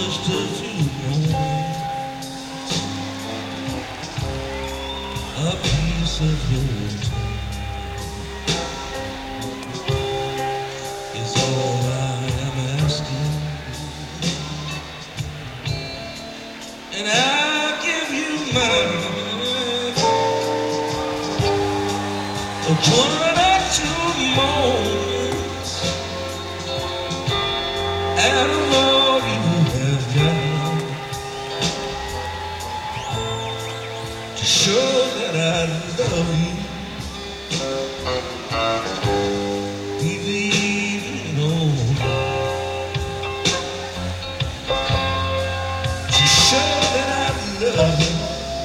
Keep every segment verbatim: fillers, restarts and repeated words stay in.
just a few moments, a piece of your time is all I am asking, and I'll give you mine. One or two moments out of all you have done to show that I love you. Believe it or not, to show that I love you.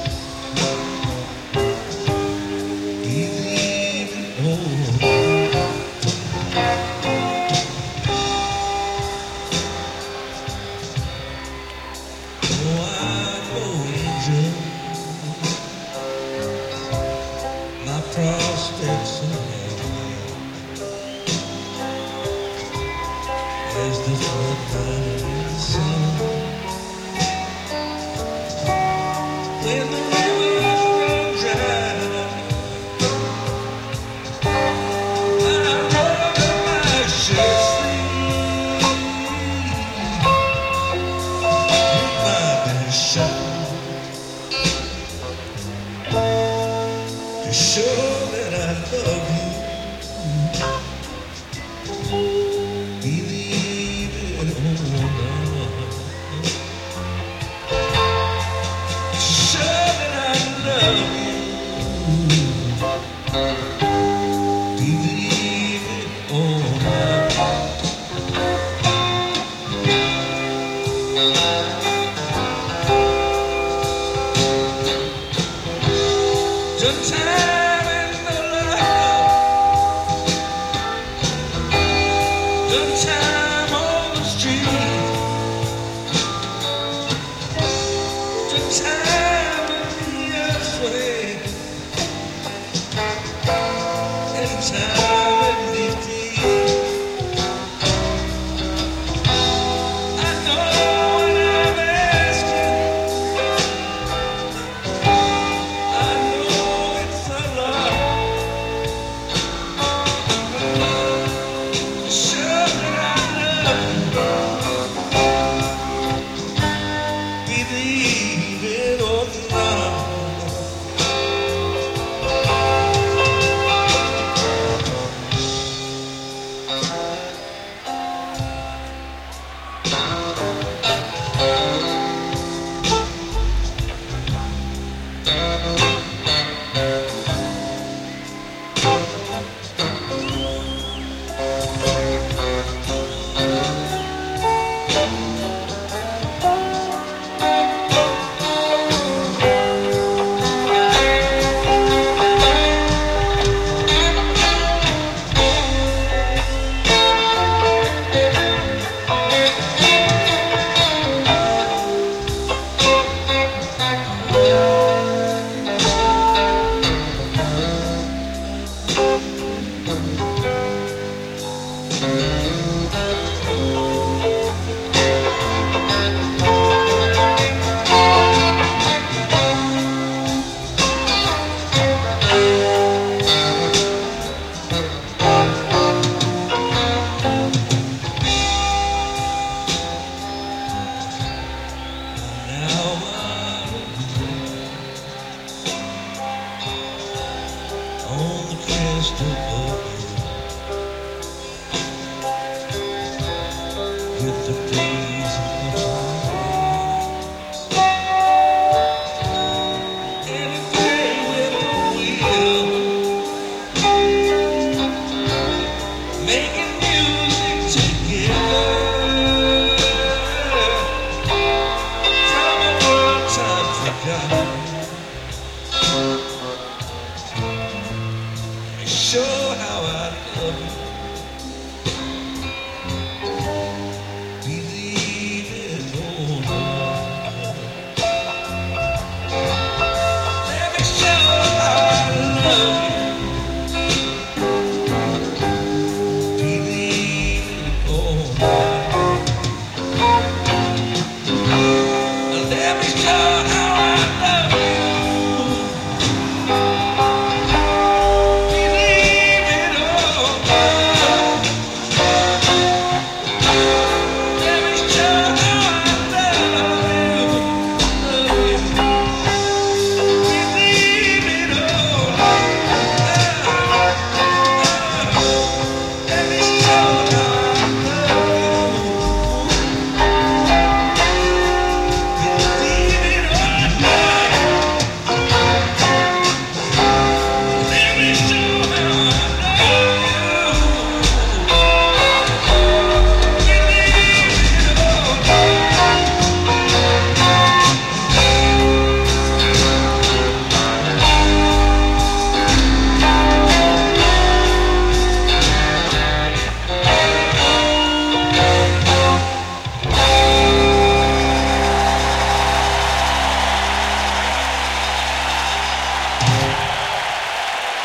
My prospects are as the floodlight sun. When the rivers run dry, I roll up my shirt sleeve with my best shot to show that I love you. Believe it or not, to show that I love you. Believe it or not. Sometimes